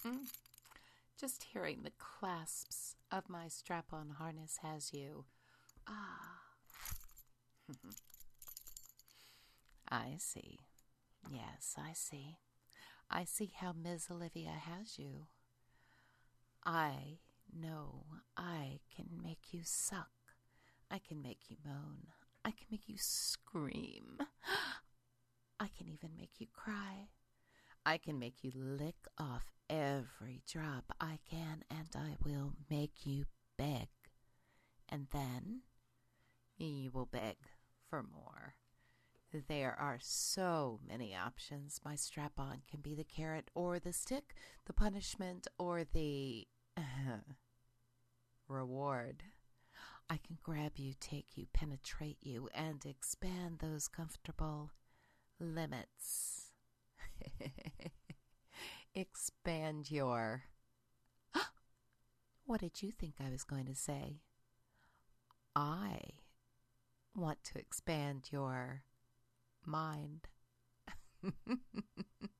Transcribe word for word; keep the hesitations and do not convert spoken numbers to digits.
Mm. Just hearing the clasps of my strap-on harness has you. Ah. I see. Yes, I see. I see how Miss Olivia has you. I know I can make you suck. I can make you moan. I can make you scream. I can even make you cry. I can make you lick off every drop I can, and I will make you beg. And then you will beg for more. There are so many options. My strap-on can be the carrot or the stick, the punishment or the uh, reward. I can grab you, take you, penetrate you, and expand those comfortable limits. Expand your... What did you think I was going to say? I want to expand your mind.